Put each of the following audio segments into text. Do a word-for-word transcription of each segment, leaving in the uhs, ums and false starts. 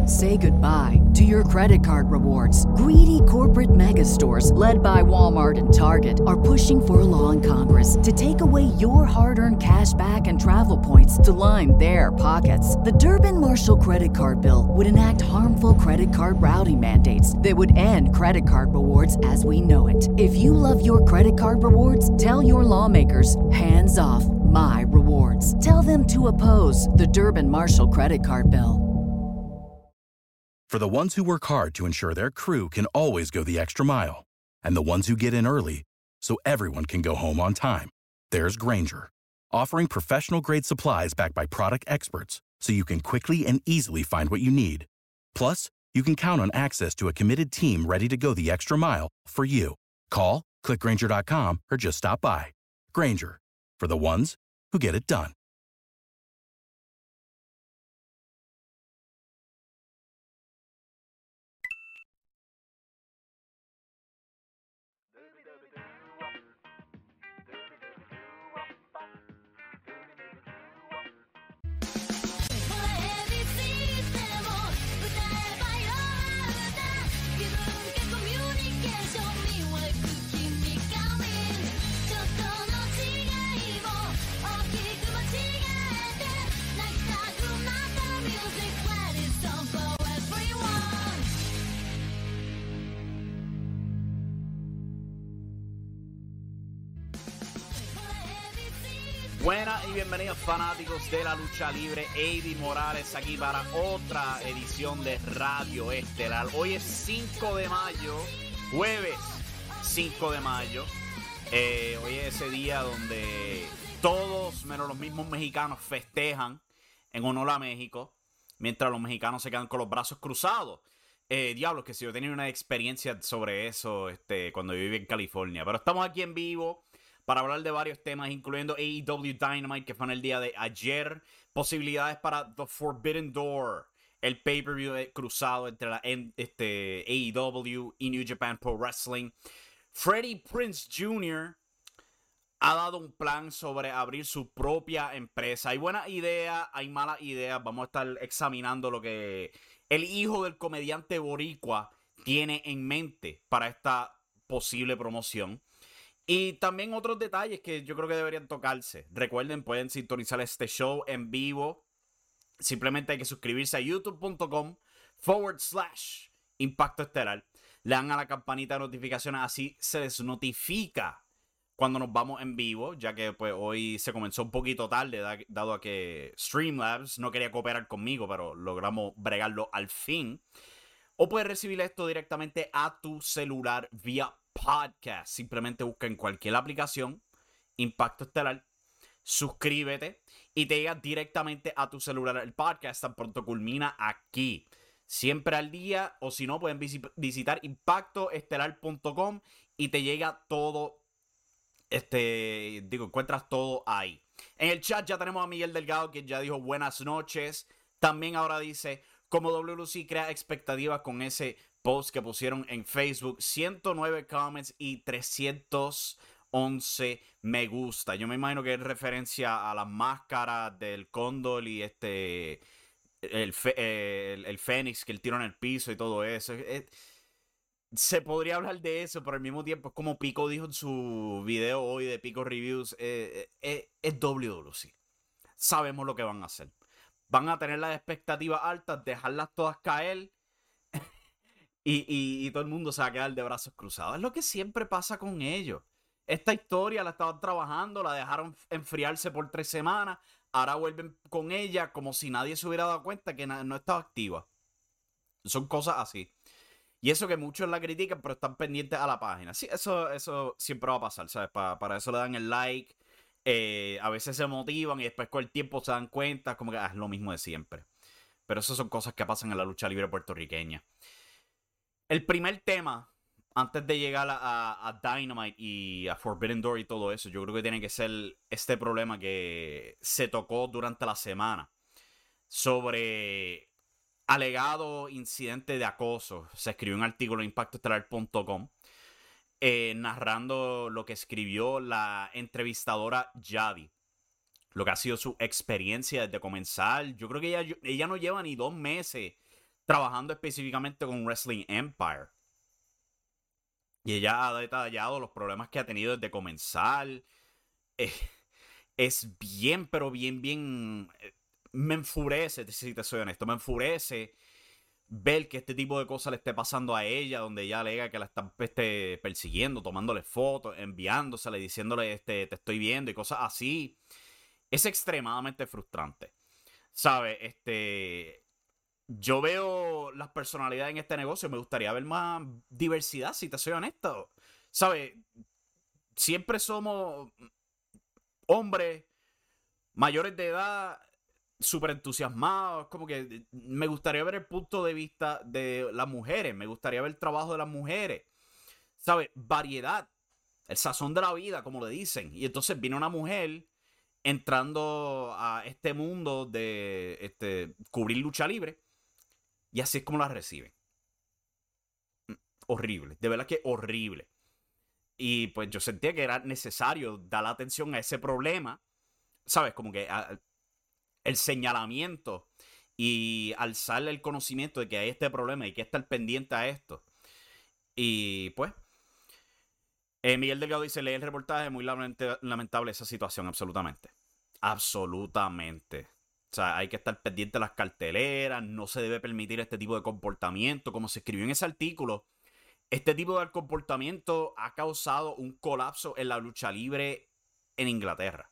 Say goodbye to your credit card rewards. Greedy corporate mega stores, led by Walmart and Target, are pushing for a law in Congress to take away your hard-earned cash back and travel points to line their pockets. The Durbin-Marshall credit card bill would enact harmful credit card routing mandates that would end credit card rewards as we know it. If you love your credit card rewards, tell your lawmakers, hands off my rewards. Tell them to oppose the Durbin-Marshall credit card bill. For the ones who work hard to ensure their crew can always go the extra mile, and the ones who get in early so everyone can go home on time, there's Grainger, offering professional-grade supplies backed by product experts so you can quickly and easily find what you need. Plus, you can count on access to a committed team ready to go the extra mile for you. Call, click Grainger dot com, or just stop by. Grainger, for the ones who get it done. Buenas y bienvenidos fanáticos de la lucha libre. Eddie Morales aquí para otra edición de Radio Estelar. Hoy es cinco de mayo, jueves cinco de mayo. Eh, hoy es ese día donde todos, menos los mismos mexicanos, festejan en honor a México, mientras los mexicanos se quedan con los brazos cruzados. Eh, diablos, que si yo tenía una experiencia sobre eso este, cuando yo viví en California. Pero estamos aquí en vivo para hablar de varios temas, incluyendo A E W Dynamite, que fue en el día de ayer. Posibilidades para The Forbidden Door, el pay-per-view cruzado entre la este, A E W y New Japan Pro Wrestling. Freddie Prinze junior ha dado un plan sobre abrir su propia empresa. Hay buenas ideas, hay malas ideas. Vamos a estar examinando lo que el hijo del comediante boricua tiene en mente para esta posible promoción. Y también otros detalles que yo creo que deberían tocarse. Recuerden, pueden sintonizar este show en vivo. Simplemente hay que suscribirse a youtube.com forward slash Impacto Estelar. Le dan a la campanita de notificaciones, así se les notifica cuando nos vamos en vivo, ya que pues hoy se comenzó un poquito tarde, da, dado a que Streamlabs no quería cooperar conmigo, pero logramos bregarlo al fin. O puedes recibir esto directamente a tu celular vía podcast. Simplemente busca en cualquier aplicación Impacto Estelar, suscríbete y te llega directamente a tu celular el podcast tan pronto culmina aquí. Siempre al día, o si no, pueden vis- visitar impacto estelar punto com y te llega todo, este, digo, encuentras todo ahí. En el chat ya tenemos a Miguel Delgado, que ya dijo buenas noches. También ahora dice, como W W C crea expectativas con ese post que pusieron en Facebook, ciento nueve comments y trescientos once me gusta. Yo me imagino que es referencia a las máscaras del cóndor y este el, fe, el, el fénix que él tiró en el piso y todo eso. Es, se podría hablar de eso, pero al mismo tiempo es como Pico dijo en su video hoy de Pico Reviews, eh, eh, es W W C. Sabemos lo que van a hacer. Van a tener las expectativas altas, dejarlas todas caer y, y, y todo el mundo se va a quedar de brazos cruzados. Es lo que siempre pasa con ellos. Esta historia la estaban trabajando, la dejaron enfriarse por tres semanas, ahora vuelven con ella como si nadie se hubiera dado cuenta que no estaba activa. Son cosas así. Y eso que muchos la critican, pero están pendientes a la página. Sí, eso, eso siempre va a pasar, ¿sabes? Para, para eso le dan el like. Eh, a veces se motivan y después con el tiempo se dan cuenta como que ah, es lo mismo de siempre. Pero eso son cosas que pasan en la lucha libre puertorriqueña. El primer tema, antes de llegar a, a Dynamite y a Forbidden Door y todo eso, yo creo que tiene que ser este problema que se tocó durante la semana sobre alegado incidente de acoso. Se escribió un artículo en impacto estelar punto com eh, narrando lo que escribió la entrevistadora Yadi, lo que ha sido su experiencia desde comenzar. Yo creo que ella, ella no lleva ni dos meses trabajando específicamente con Wrestling Empire. Y ella ha detallado los problemas que ha tenido desde comenzar. Eh, es bien, pero bien, bien... eh, me enfurece, si te soy honesto, me enfurece ver que este tipo de cosas le esté pasando a ella, donde ella alega que la están este, persiguiendo, tomándole fotos, enviándosele, diciéndole este, te estoy viendo y cosas así. Es extremadamente frustrante. ¿Sabes? Este, yo veo las personalidades en este negocio. Me gustaría ver más diversidad, si te soy honesto. ¿Sabes? Siempre somos hombres mayores de edad, súper entusiasmados. Como que me gustaría ver el punto de vista de las mujeres. Me gustaría ver el trabajo de las mujeres. ¿Sabes? Variedad. El sazón de la vida, como le dicen. Y entonces viene una mujer entrando a este mundo de este, cubrir lucha libre. Y así es como la reciben. Horrible. De verdad que horrible. Y pues yo sentía que era necesario dar la atención a ese problema. ¿Sabes? Como que a, el señalamiento y alzarle el conocimiento de que hay este problema y que estar pendiente a esto. Y pues, eh, Miguel Delgado dice, leí el reportaje, muy lamentable, lamentable esa situación, absolutamente. Absolutamente. O sea, hay que estar pendiente de las carteleras, no se debe permitir este tipo de comportamiento. Como se escribió en ese artículo, este tipo de comportamiento ha causado un colapso en la lucha libre en Inglaterra.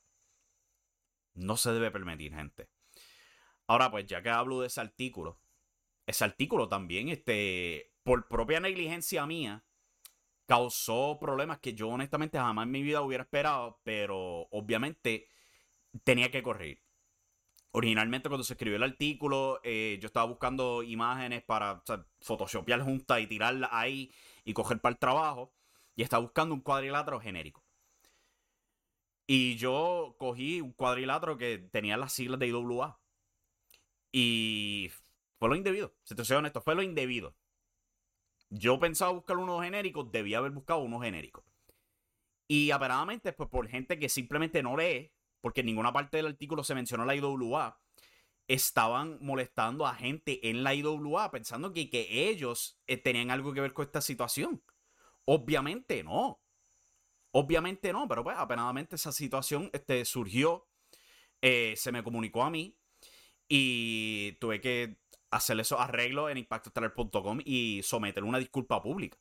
No se debe permitir, gente. Ahora, pues, ya que hablo de ese artículo, ese artículo también, este, por propia negligencia mía, causó problemas que yo honestamente jamás en mi vida hubiera esperado, pero obviamente tenía que corregir. Originalmente cuando se escribió el artículo, eh, yo estaba buscando imágenes para, o sea, photoshopear juntas y tirarlas ahí y coger para el trabajo. Y estaba buscando un cuadrilátero genérico. Y yo cogí un cuadrilátero que tenía las siglas de I W A. Y fue lo indebido. Si te soy honesto, fue lo indebido. Yo pensaba buscar unos genéricos, debía haber buscado unos genéricos. Y aperadamente, pues por gente que simplemente no lee, porque en ninguna parte del artículo se mencionó la I W A, estaban molestando a gente en la I W A pensando que, que ellos eh, tenían algo que ver con esta situación. Obviamente no. Obviamente no, pero pues apenadamente esa situación este, surgió, eh, se me comunicó a mí y tuve que hacer esos arreglos en impacto estelar punto com y someter una disculpa pública.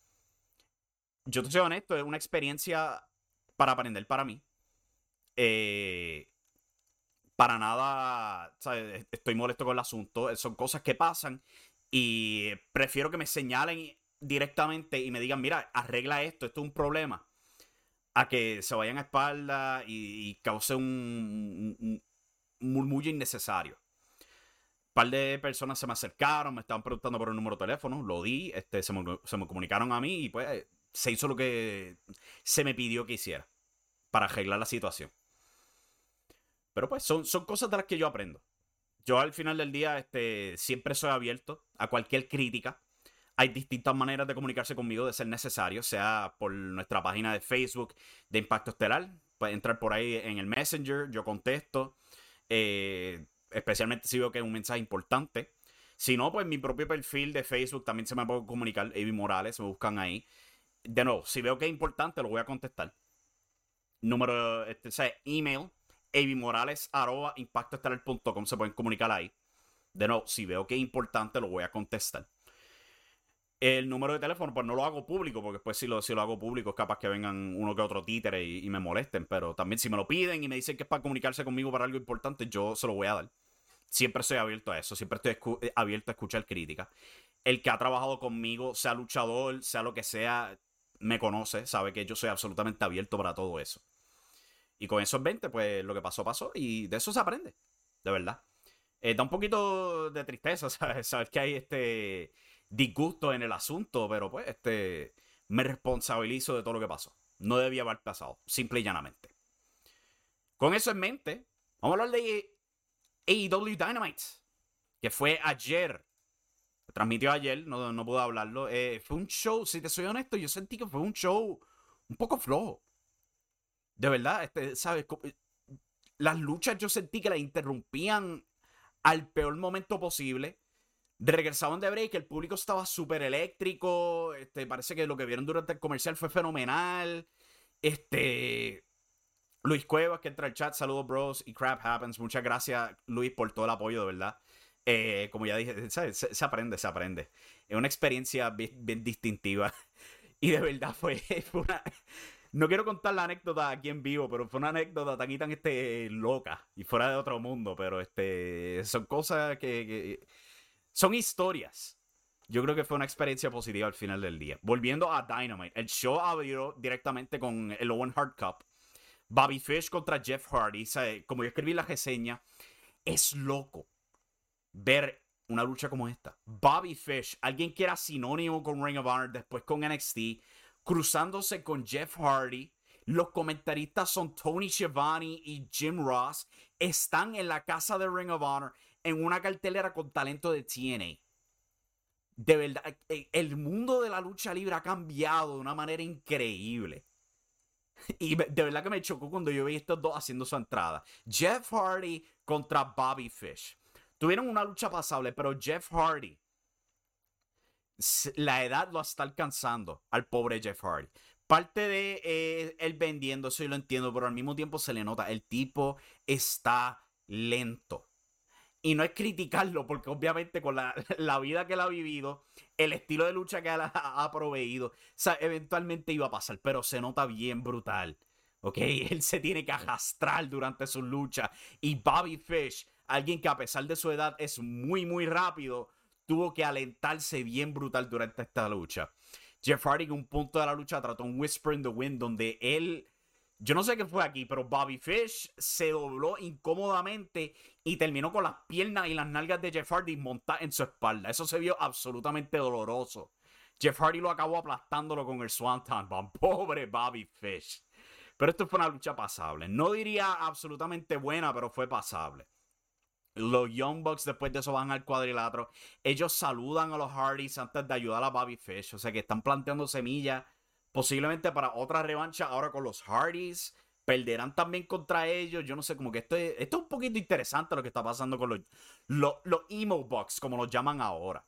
Yo te soy honesto, es una experiencia para aprender para mí. Eh, para nada, ¿sabes? Estoy molesto con el asunto. Son cosas que pasan y prefiero que me señalen directamente y me digan, mira, arregla esto, esto es un problema, a que se vayan a espalda y, y cause un, un, un murmullo innecesario. Un par de personas se me acercaron, me estaban preguntando por el número de teléfono, lo di, este, se, me, se me comunicaron a mí y pues se hizo lo que se me pidió que hiciera para arreglar la situación. Pero pues son, son cosas de las que yo aprendo. Yo al final del día este, siempre soy abierto a cualquier crítica. Hay distintas maneras de comunicarse conmigo de ser necesario, sea por nuestra página de Facebook de Impacto Estelar. Puedes entrar por ahí en el Messenger, yo contesto. Eh, especialmente si veo que es un mensaje importante. Si no, pues mi propio perfil de Facebook también se me puede comunicar. Avi Morales, me buscan ahí. De nuevo, si veo que es importante, lo voy a contestar. Número, este, o sea, email, avimorales arroba impacto estelar punto com, se pueden comunicar ahí. De nuevo, si veo que es importante, lo voy a contestar. El número de teléfono, pues no lo hago público, porque después si lo, si lo hago público es capaz que vengan uno que otro títere y, y me molesten. Pero también si me lo piden y me dicen que es para comunicarse conmigo para algo importante, yo se lo voy a dar. Siempre estoy abierto a eso, siempre estoy abierto a escuchar críticas. El que ha trabajado conmigo, sea luchador, sea lo que sea, me conoce, sabe que yo soy absolutamente abierto para todo eso. Y con esos veinte, pues lo que pasó, pasó. Y de eso se aprende, de verdad. Eh, da un poquito de tristeza, ¿sabes? Saber que hay este disgusto en el asunto, pero pues este me responsabilizo de todo lo que pasó. No debía haber pasado, simple y llanamente. Con eso en mente, vamos a hablar de A E W Dynamite, que fue ayer. Se transmitió ayer, no, no pude hablarlo. Eh, fue un show, si te soy honesto, yo sentí que fue un show un poco flojo. De verdad, este, ¿sabes? Las luchas yo sentí que las interrumpían al peor momento posible. regresaban de break, el público estaba súper eléctrico. Este, parece que lo que vieron durante el comercial fue fenomenal. Este. Luis Cuevas, que entra al chat, saludos, bros, y crap happens. Muchas gracias, Luis, por todo el apoyo, de verdad. Eh, como ya dije, ¿sabes? Se, se aprende, se aprende. Es una experiencia bien, bien distintiva. Y de verdad fue, fue una. No quiero contar la anécdota aquí en vivo, pero fue una anécdota tan y tan este, loca y fuera de otro mundo. Pero este son cosas que, que son historias. Yo creo que fue una experiencia positiva al final del día. Volviendo a Dynamite, el show abrió directamente con el Owen Hart Cup. Bobby Fish contra Jeff Hardy. ¿Sabe? Como yo escribí en la reseña, es loco ver una lucha como esta. Bobby Fish, alguien que era sinónimo con Ring of Honor, después con N X T, cruzándose con Jeff Hardy. Los comentaristas son Tony Schiavone y Jim Ross. Están en la casa de Ring of Honor en una cartelera con talento de T N A. De verdad, el mundo de la lucha libre ha cambiado de una manera increíble. Y de verdad que me chocó cuando yo vi estos dos haciendo su entrada. Jeff Hardy contra Bobby Fish. Tuvieron una lucha pasable, pero Jeff Hardy, la edad lo está alcanzando al pobre Jeff Hardy. Parte de eh, él vendiendo, eso yo lo entiendo, pero al mismo tiempo se le nota, el tipo está lento. Y no es criticarlo, porque obviamente con la, la vida que él ha vivido, el estilo de lucha que él ha, ha proveído, o sea, eventualmente iba a pasar, pero se nota bien brutal. ¿Ok? Él se tiene que arrastrar durante su lucha. Y Bobby Fish, alguien que a pesar de su edad es muy, muy rápido, tuvo que alentarse bien brutal durante esta lucha. Jeff Hardy en un punto de la lucha trató un Whisper in the Wind donde él, yo no sé qué fue aquí, pero Bobby Fish se dobló incómodamente y terminó con las piernas y las nalgas de Jeff Hardy montadas en su espalda. Eso se vio absolutamente doloroso. Jeff Hardy lo acabó aplastándolo con el Swanton Bomb. Pobre Bobby Fish. Pero esto fue una lucha pasable. No diría absolutamente buena, pero fue pasable. Los Young Bucks después de eso van al cuadrilátero. Ellos saludan a los Hardys antes de ayudar a Bobby Fish. O sea que están planteando semillas posiblemente para otra revancha ahora con los Hardys. Perderán también contra ellos. Yo no sé, como que esto es, esto es un poquito interesante lo que está pasando con los, los, los Emo Bucks, como los llaman ahora.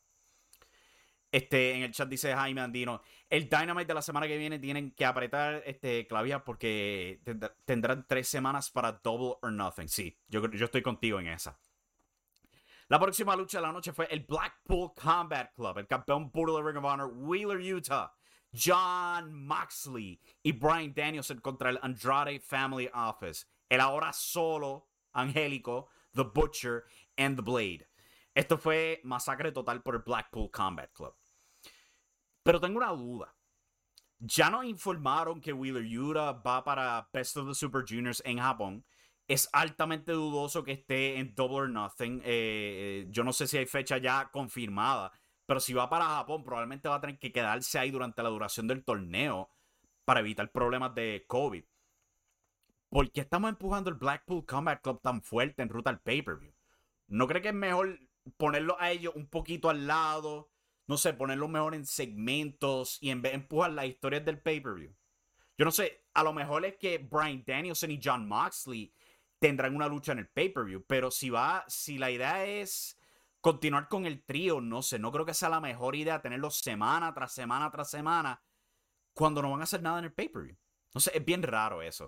Este, en el chat dice Jaime Andino, el Dynamite de la semana que viene tienen que apretar este, clavijas porque tendrán tres semanas para Double or Nothing. Sí, yo, yo estoy contigo en esa. La próxima lucha de la noche fue el Blackpool Combat Club. El campeón puro de Ring of Honor, Wheeler Yuta, Jon Moxley y Bryan Danielson contra el Andrade Family Office. El ahora solo angélico, The Butcher and The Blade. Esto fue masacre total por el Blackpool Combat Club. Pero tengo una duda. Ya nos informaron que Wheeler Yuta va para Best of the Super Juniors en Japón. Es altamente dudoso que esté en Double or Nothing. Eh, yo no sé si hay fecha ya confirmada. Pero si va para Japón, probablemente va a tener que quedarse ahí durante la duración del torneo para evitar problemas de COVID. ¿Por qué estamos empujando el Blackpool Combat Club tan fuerte en ruta al pay-per-view? ¿No cree que es mejor ponerlo a ellos un poquito al lado? No sé, ponerlo mejor en segmentos y en vez de empujar las historias del pay-per-view. Yo no sé, a lo mejor es que Bryan Danielson y Jon Moxley tendrán una lucha en el pay-per-view, pero si va, si la idea es continuar con el trío, no sé, no creo que sea la mejor idea tenerlos semana tras semana tras semana cuando no van a hacer nada en el pay-per-view. No sé, es bien raro eso.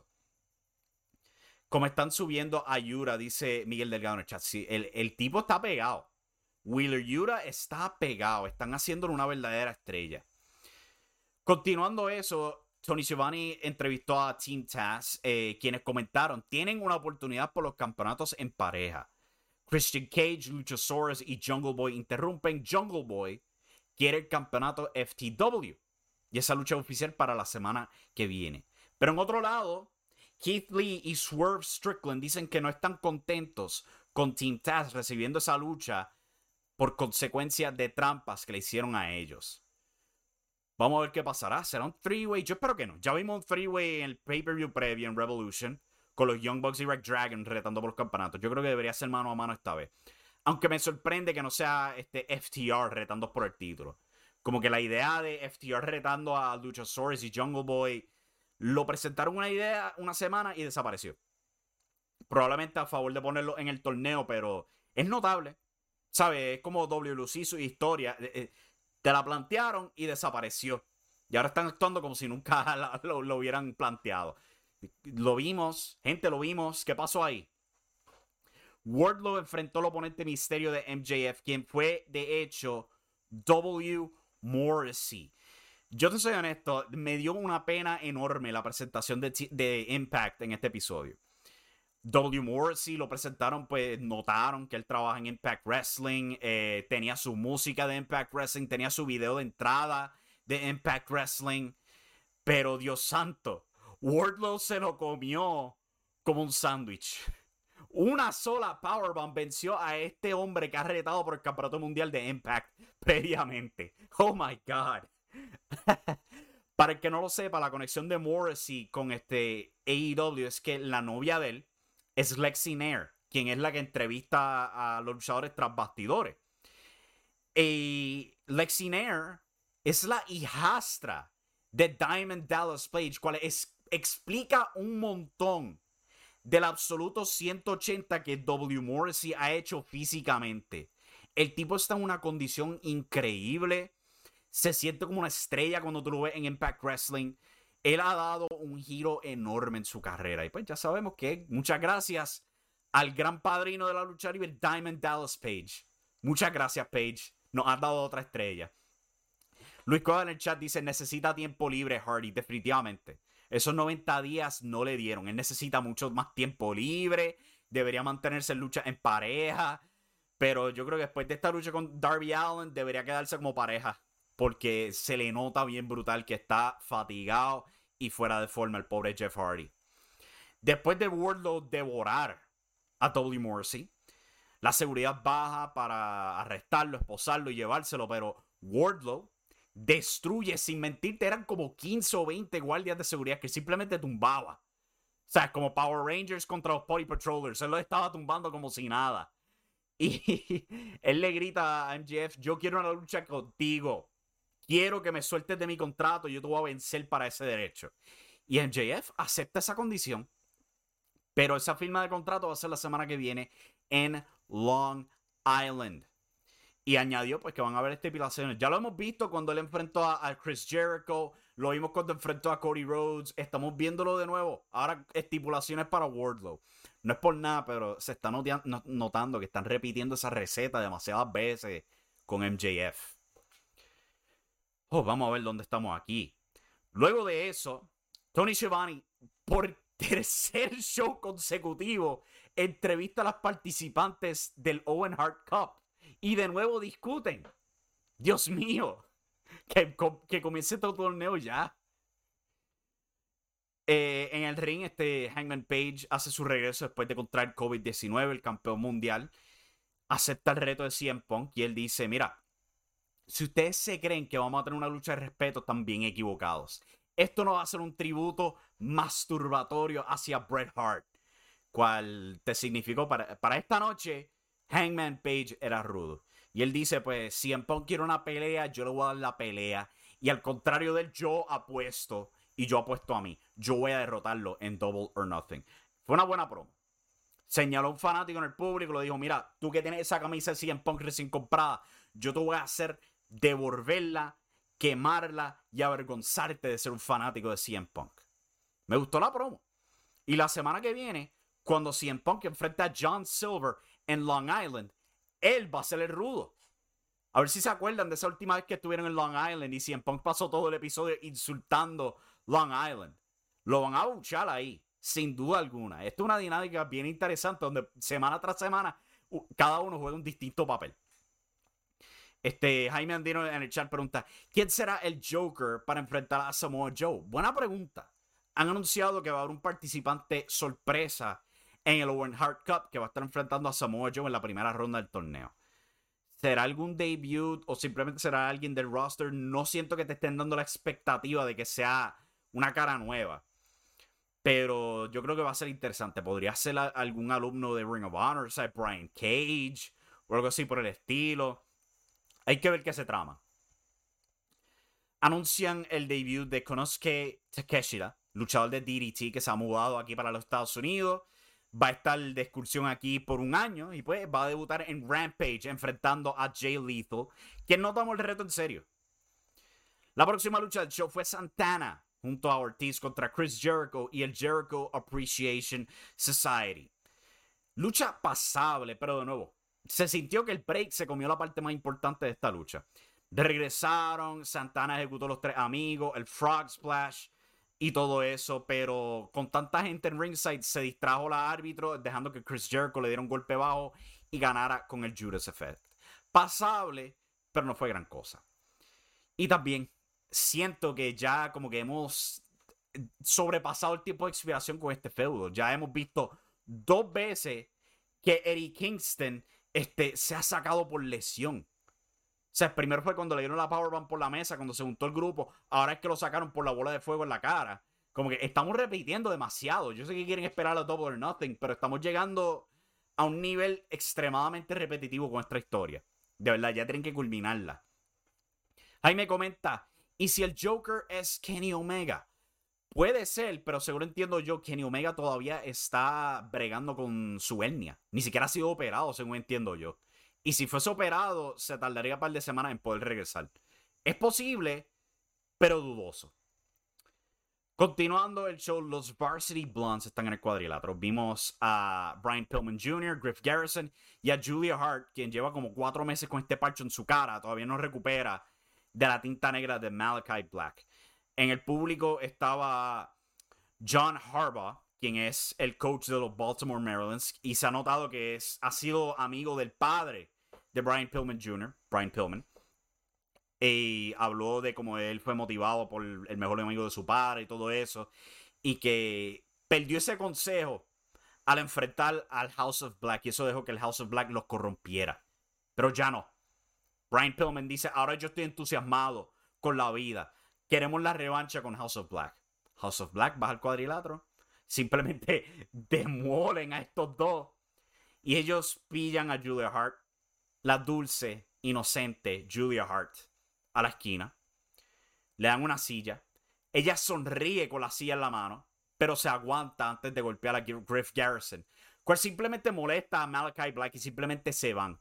Como están subiendo a Yura, dice Miguel Delgado en el chat, sí, el, el tipo está pegado. Wheeler Yuta está pegado. Están haciéndolo una verdadera estrella. Continuando eso, Tony Schiavone entrevistó a Team Taz, eh, quienes comentaron, tienen una oportunidad por los campeonatos en pareja. Christian Cage, Luchasaurus y Jungle Boy interrumpen. Jungle Boy quiere el campeonato F T W. Y esa lucha es oficial para la semana que viene. Pero en otro lado, Keith Lee y Swerve Strickland dicen que no están contentos con Team Taz recibiendo esa lucha por consecuencia de trampas que le hicieron a ellos. Vamos a ver qué pasará. ¿Será un three-way? Yo espero que no. Ya vimos un three-way en el pay-per-view previo en Revolution con los Young Bucks y Red Dragon retando por los campeonatos. Yo creo que debería ser mano a mano esta vez. Aunque me sorprende que no sea este F T R retando por el título. Como que la idea de F T R retando a Luchasaurus y Jungle Boy lo presentaron una idea una semana y desapareció. Probablemente a favor de ponerlo en el torneo, pero es notable. ¿sabes? Es como W L C, su historia. Eh, eh, te la plantearon y desapareció. Y ahora están actuando como si nunca la, lo, lo hubieran planteado. Lo vimos, gente, lo vimos. ¿Qué pasó ahí? Wardlow enfrentó al oponente misterio de M J F, quien fue, de hecho, W. Morrissey. Yo te soy honesto, me dio una pena enorme la presentación de, de Impact en este episodio. W. Morrissey lo presentaron, pues notaron que él trabaja en Impact Wrestling, eh, tenía su música de Impact Wrestling, tenía su video de entrada de Impact Wrestling, pero Dios santo, Wardlow se lo comió como un sándwich. Una sola powerbomb venció a este hombre que ha retado por el campeonato mundial de Impact previamente. Oh my God. Para el que no lo sepa, la conexión de Morrissey con este A E W es que la novia de él es Lexi Nair, quien es la que entrevista a los luchadores tras bastidores. Y Lexi Nair es la hijastra de Diamond Dallas Page, cual es, explica un montón del absoluto ciento ochenta que W. Morrissey ha hecho físicamente. El tipo está en una condición increíble. Se siente como una estrella cuando tú lo ves en Impact Wrestling. Él ha dado un giro enorme en su carrera. Y pues ya sabemos que muchas gracias al gran padrino de la lucha libre, Diamond Dallas Page. Muchas gracias, Page. Nos has dado otra estrella. Luis Coda en el chat dice, necesita tiempo libre, Hardy. Definitivamente. Esos noventa días no le dieron. Él necesita mucho más tiempo libre. Debería mantenerse en lucha en pareja. Pero yo creo que después de esta lucha con Darby Allin, debería quedarse como pareja. Porque se le nota bien brutal que está fatigado y fuera de forma el pobre Jeff Hardy. Después de Wardlow devorar a W. Morrissey, la seguridad baja para arrestarlo, esposarlo y llevárselo. Pero Wardlow destruye, sin mentirte, eran como quince o veinte guardias de seguridad que simplemente tumbaba. O sea, como Power Rangers contra los Party Patrollers. Él lo estaba tumbando como si nada. Y él le grita a M J F, yo quiero una lucha contigo. Quiero que me sueltes de mi contrato. Yo te voy a vencer para ese derecho. Y M J F acepta esa condición. Pero esa firma de contrato va a ser la semana que viene en Long Island. Y añadió pues que van a haber estipulaciones. Ya lo hemos visto cuando él enfrentó a, a Chris Jericho. Lo vimos cuando enfrentó a Cody Rhodes. Estamos viéndolo de nuevo. Ahora estipulaciones para Wardlow. No es por nada, pero se está notando que están repitiendo esa receta demasiadas veces con M J F. Oh, vamos a ver dónde estamos aquí. Luego de eso, Tony Schiavone, por tercer show consecutivo, entrevista a las participantes del Owen Hart Cup. Y de nuevo discuten. Dios mío. Que, que comience todo el torneo ya. Eh, en el ring, este Hangman Page hace su regreso después de contraer COVID diecinueve, el campeón mundial. Acepta el reto de C M Punk y él dice, mira, si ustedes se creen que vamos a tener una lucha de respeto, están bien equivocados. Esto no va a ser un tributo masturbatorio hacia Bret Hart. Cual te significó para, para esta noche, Hangman Page era rudo. Y él dice, pues, si C M Punk quiere una pelea, yo le voy a dar la pelea. Y al contrario de él, yo apuesto. Y yo apuesto a mí. Yo voy a derrotarlo en Double or Nothing. Fue una buena promo. Señaló a un fanático en el público. Le dijo, mira, tú que tienes esa camisa de C M Punk recién comprada, yo te voy a hacer devolverla, quemarla y avergonzarte de ser un fanático de C M Punk. Me gustó la promo. Y la semana que viene, cuando C M Punk enfrenta a John Silver en Long Island, él va a ser el rudo. A ver si se acuerdan de esa última vez que estuvieron en Long Island y C M Punk pasó todo el episodio insultando Long Island. Lo van a buchar ahí, sin duda alguna. Esto es una dinámica bien interesante donde semana tras semana cada uno juega un distinto papel. Este, Jaime Andino en el chat pregunta, ¿quién será el Joker para enfrentar a Samoa Joe? Buena pregunta. Han anunciado que va a haber un participante sorpresa en el Owen Hart Cup que va a estar enfrentando a Samoa Joe en la primera ronda del torneo. ¿Será algún debut o simplemente será alguien del roster? No siento que te estén dando la expectativa de que sea una cara nueva. Pero yo creo que va a ser interesante. Podría ser a, algún alumno de Ring of Honor, o sea, Brian Cage o algo así por el estilo. Hay que ver qué se trama. Anuncian el debut de Konosuke Takeshita, luchador de D D T que se ha mudado aquí para los Estados Unidos. va a estar de excursión aquí por un año y pues va a debutar en Rampage enfrentando a Jay Lethal, quien no tomó el reto en serio. La próxima lucha del show fue Santana junto a Ortiz contra Chris Jericho y el Jericho Appreciation Society. Lucha pasable, pero de nuevo, se sintió que el break se comió la parte más importante de esta lucha. Regresaron, Santana ejecutó los tres amigos, el Frog Splash y todo eso, pero con tanta gente en ringside se distrajo la árbitro, dejando que Chris Jericho le diera un golpe bajo y ganara con el Judas Effect. Pasable, pero no fue gran cosa. Y también siento que ya como que hemos sobrepasado el tiempo de expiración con este feudo. Ya hemos visto dos veces que Eddie Kingston este, se ha sacado por lesión. O sea, primero fue cuando le dieron la powerbomb por la mesa, cuando se juntó el grupo. Ahora es que lo sacaron por la bola de fuego en la cara. Como que estamos repitiendo demasiado. Yo sé que quieren esperar a Double or Nothing, pero estamos llegando a un nivel extremadamente repetitivo con esta historia. De verdad, ya tienen que culminarla. Jaime comenta, ¿y si el Joker es Kenny Omega? Puede ser, pero seguro entiendo yo, Kenny Omega todavía está bregando con su hernia. Ni siquiera ha sido operado, según entiendo yo. Y si fuese operado, se tardaría un par de semanas en poder regresar. Es posible, pero dudoso. Continuando el show, los Varsity Blondes están en el cuadrilátero. Vimos a Brian Pillman junior, Griff Garrison y a Julia Hart, quien lleva como cuatro meses con este parcho en su cara. Todavía no recupera de la tinta negra de Malachi Black. En el público estaba John Harbaugh, quien es el coach de los Baltimore Marlins, y se ha notado que es, ha sido amigo del padre de Brian Pillman junior, Brian Pillman, y habló de cómo él fue motivado por el mejor amigo de su padre y todo eso, y que perdió ese consejo al enfrentar al House of Black, y eso dejó que el House of Black los corrompiera. Pero ya no. Brian Pillman dice, ahora yo estoy entusiasmado con la vida. Queremos la revancha con House of Black. House of Black baja al cuadrilátero. Simplemente demuelen a estos dos. Y ellos pillan a Julia Hart, la dulce, inocente Julia Hart, a la esquina. Le dan una silla. Ella sonríe con la silla en la mano, pero se aguanta antes de golpear a Griff Garrison, cual simplemente molesta a Malachi Black y simplemente se van.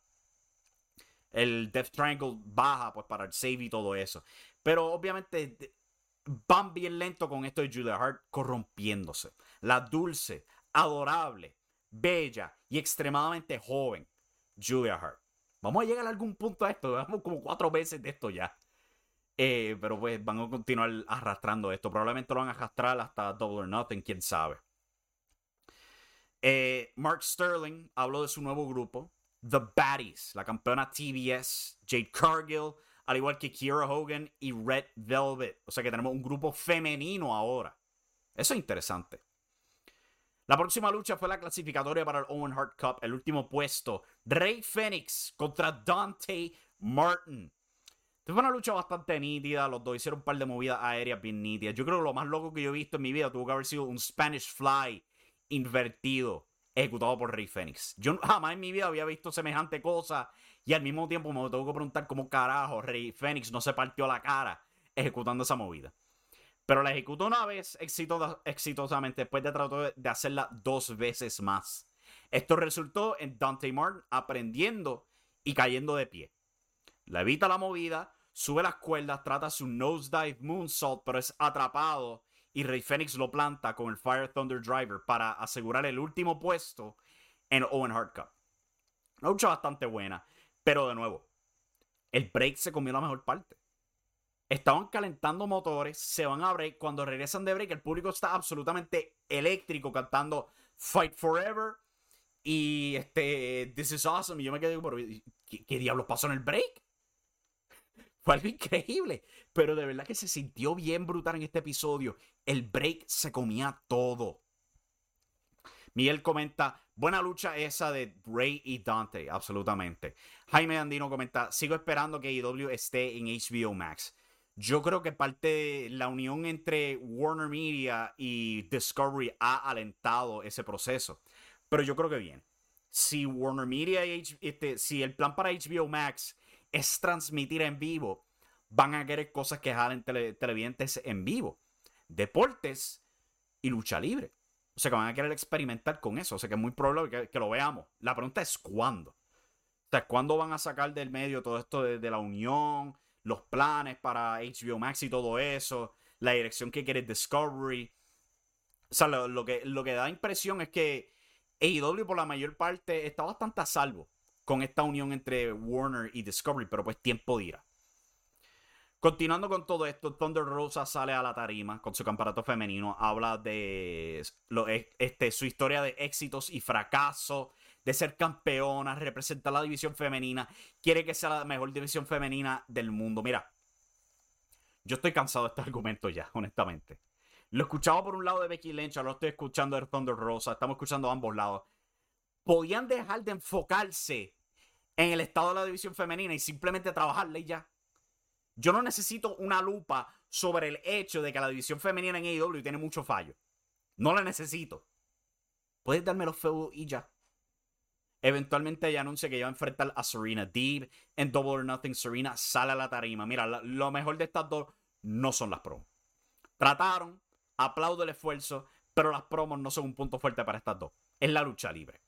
El Death Triangle baja pues para el save y todo eso. Pero obviamente van bien lento con esto de Julia Hart corrompiéndose. La dulce, adorable, bella y extremadamente joven Julia Hart. Vamos a llegar a algún punto a esto. Vamos como cuatro veces de esto ya. Eh, pero pues van a continuar arrastrando esto. Probablemente lo van a arrastrar hasta Double or Nothing, quién sabe. Eh, Mark Sterling habló de su nuevo grupo, The Baddies, la campeona T B S, Jade Cargill, al igual que Kiera Hogan y Red Velvet. O sea que tenemos un grupo femenino ahora. Eso es interesante. La próxima lucha fue la clasificatoria para el Owen Hart Cup. El último puesto, Rey Fénix contra Dante Martin. Esta fue una lucha bastante nítida. Los dos hicieron un par de movidas aéreas bien nítidas. Yo creo que lo más loco que yo he visto en mi vida tuvo que haber sido un Spanish Fly invertido, ejecutado por Rey Fénix. Yo jamás en mi vida había visto semejante cosa. Y al mismo tiempo me tengo que preguntar cómo carajo Rey Fénix no se partió la cara ejecutando esa movida. Pero la ejecutó una vez exitosa, exitosamente, después de tratar de hacerla dos veces más. Esto resultó en Dante Martin aprendiendo y cayendo de pie. Le evita la movida, sube las cuerdas, trata su nosedive moonsault, pero es atrapado y Rey Fénix lo planta con el Fire Thunder Driver para asegurar el último puesto en Owen Hart Cup. Una lucha bastante buena, pero de nuevo, el break se comió la mejor parte. Estaban calentando motores, se van a break. Cuando regresan de break, el público está absolutamente eléctrico cantando Fight Forever y este This is Awesome. Y yo me quedé, ¿qué, qué diablos pasó en el break? Fue algo increíble, pero de verdad que se sintió bien brutal en este episodio. El break se comía todo. Miguel comenta, buena lucha esa de Rey y Dante, absolutamente. Jaime Andino comenta, sigo esperando que A E W esté en H B O Max. Yo creo que parte de la unión entre Warner Media y Discovery ha alentado ese proceso. Pero yo creo que bien. Si Warner Media y H- este, si el plan para H B O Max es transmitir en vivo, van a querer cosas que jalen tele, televidentes en vivo. Deportes y lucha libre. O sea, que van a querer experimentar con eso. O sea, que es muy probable que, que lo veamos. La pregunta es ¿cuándo? O sea, ¿cuándo van a sacar del medio todo esto de, de la unión, los planes para H B O Max y todo eso, la dirección que quiere Discovery? O sea, lo, lo que, lo que da impresión es que A E W por la mayor parte está bastante a salvo con esta unión entre Warner y Discovery, pero pues tiempo dirá. Continuando con todo esto, Thunder Rosa sale a la tarima con su campeonato femenino, habla de lo, este, su historia de éxitos y fracasos, de ser campeona, representar la división femenina, quiere que sea la mejor división femenina del mundo. Mira, yo estoy cansado de este argumento ya, honestamente. Lo escuchaba por un lado de Becky Lynch, ahora lo estoy escuchando de Thunder Rosa, estamos escuchando a ambos lados. Podían dejar de enfocarse en el estado de la división femenina y simplemente trabajarla y ya. Yo no necesito una lupa sobre el hecho de que la división femenina en A E W tiene mucho fallo. No la necesito. Puedes darme los feudos y ya. Eventualmente ella anuncia que ella va a enfrentar a Serena Deeb. En Double or Nothing, Serena sale a la tarima. Mira, lo mejor de estas dos no son las promos. Trataron, aplaudo el esfuerzo, pero las promos no son un punto fuerte para estas dos. Es la lucha libre.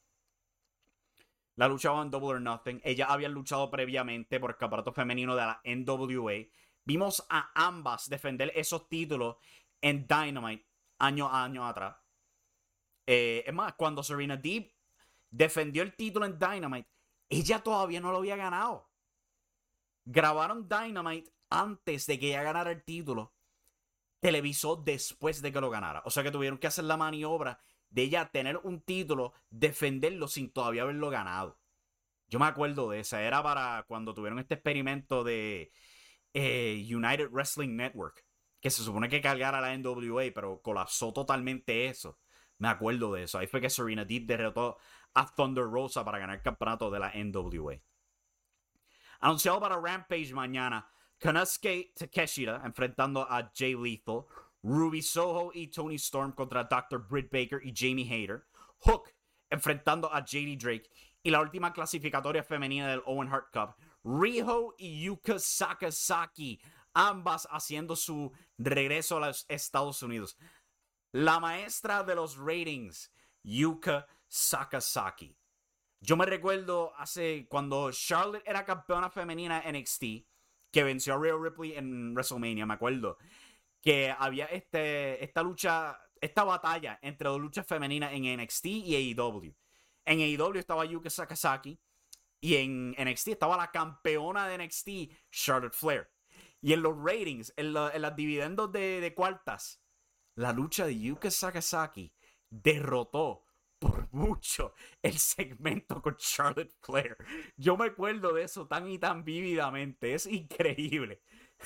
La luchaba en Double or Nothing. Ellas habían luchado previamente por el campeonato femenino de la N W A. Vimos a ambas defender esos títulos en Dynamite años a años atrás. Eh, es más, cuando Serena Deeb defendió el título en Dynamite, ella todavía no lo había ganado. Grabaron Dynamite antes de que ella ganara el título. Televisó después de que lo ganara. O sea que tuvieron que hacer la maniobra de ella tener un título, defenderlo sin todavía haberlo ganado. Yo me acuerdo de esa. Era para cuando tuvieron este experimento de eh, United Wrestling Network, que se supone que cargara la N W A, pero colapsó totalmente eso. Me acuerdo de eso. Ahí fue que Serena Deeb derrotó a Thunder Rosa para ganar el campeonato de la N W A. Anunciado para Rampage mañana, Konosuke Takeshita enfrentando a Jay Lethal, Ruby Soho y Toni Storm contra doctor Britt Baker y Jamie Hayter, Hook enfrentando a J D Drake y la última clasificatoria femenina del Owen Hart Cup, Riho y Yuka Sakazaki, ambas haciendo su regreso a los Estados Unidos. La maestra de los ratings, Yuka Sakazaki. Yo me recuerdo hace cuando Charlotte era campeona femenina en N X T, que venció a Rhea Ripley en WrestleMania, me acuerdo que había este, esta lucha, esta batalla entre dos luchas femeninas en N X T y A E W. En A E W estaba Yuka Sakazaki y en N X T estaba la campeona de N X T, Charlotte Flair. Y en los ratings, en, la, en las dividendos de, de cuartas, la lucha de Yuka Sakazaki derrotó por mucho el segmento con Charlotte Flair. Yo me acuerdo de eso tan y tan vívidamente. Es increíble.